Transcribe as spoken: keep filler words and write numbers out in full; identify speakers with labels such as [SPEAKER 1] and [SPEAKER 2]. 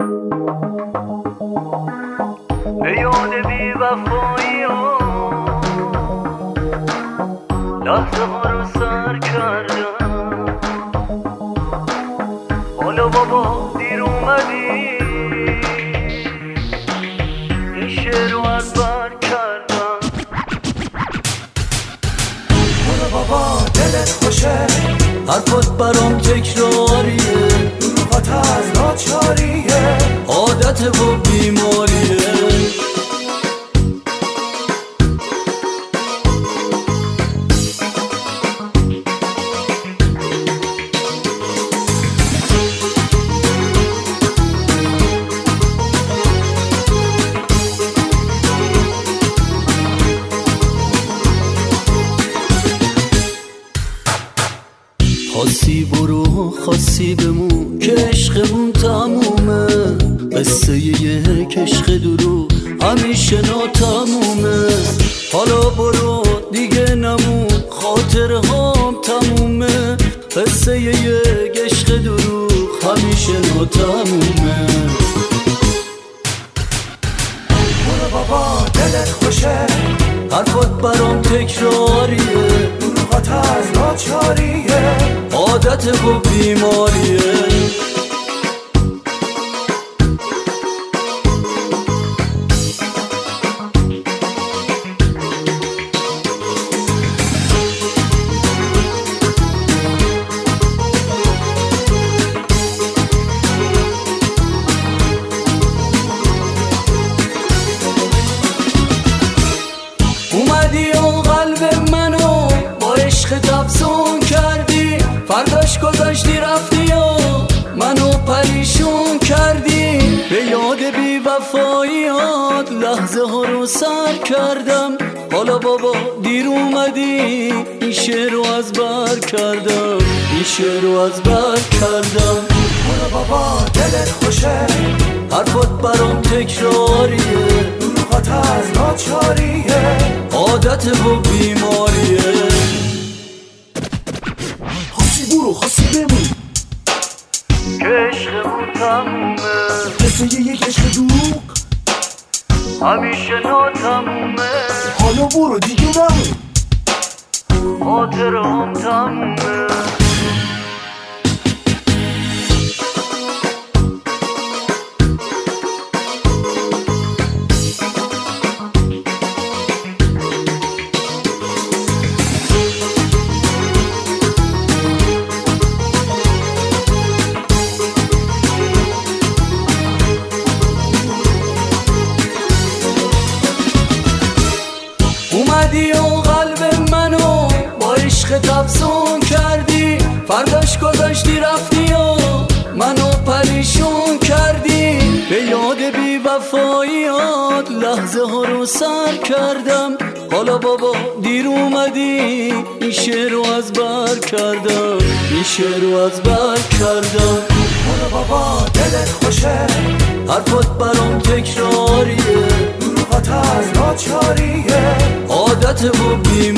[SPEAKER 1] به یاد بی وفایی ها لحظه ها رو سر کردم. حالا بابا دیر اومدی، این شعر رو از بر کردم.
[SPEAKER 2] برو بابا دلت خوشه،
[SPEAKER 3] حرفات برام تکراریه،
[SPEAKER 2] دروغات از ناچاریه،
[SPEAKER 3] عادت و بیماریه. خاصی برو خاصی بمون که عشقمون تمومه، قصه یک عشق درو همیشه ناتمومه. حالا برو دیگه نمون، خاطره هام تمومه، قصه یک عشق درو همیشه ناتمومه.
[SPEAKER 2] برو بابا دلت خوشه،
[SPEAKER 3] حرفات برام تکراریه،
[SPEAKER 2] دروغات از ناچاریه،
[SPEAKER 3] عادت و بیماریه. اومدی و قلب منو با عشق تفسون کردی، فرداش گذاشتی رفتی و منو پریشون کردی. به یاد بی وفاییات لحظه ها رو سر کردم. حالا بابا دیر اومدی، این شعر رو از بر کردم، این شعر رو از بر کردم.
[SPEAKER 2] برو بابا دلت خوشه،
[SPEAKER 3] حرفات برام تکراریه،
[SPEAKER 2] دروغات از ناچاریه،
[SPEAKER 3] عادت و بیماریه.
[SPEAKER 2] خاصی برو خاصی بمون
[SPEAKER 1] که عشقمون تمومه،
[SPEAKER 2] قصه یک عشق دروغ
[SPEAKER 1] همیشه ناتمومه.
[SPEAKER 2] حالا برو دیگه نمون،
[SPEAKER 1] خاطره هم تمومه.
[SPEAKER 3] اومدی و قلب منو با عشق تفسون کردی، فرداش گذاشتی رفتی و منو پریشون کردی. به یاد بی وفاییات لحظه ها رو سر کردم. حالا بابا دیر اومدی، این شعر رو از بر کردم، این شعر رو از بر کردم.
[SPEAKER 2] برو بابا دلت خوشه،
[SPEAKER 3] حرفات برام تکراریه،
[SPEAKER 2] دروغات از ناچاریه،
[SPEAKER 3] عادت و بیماریه.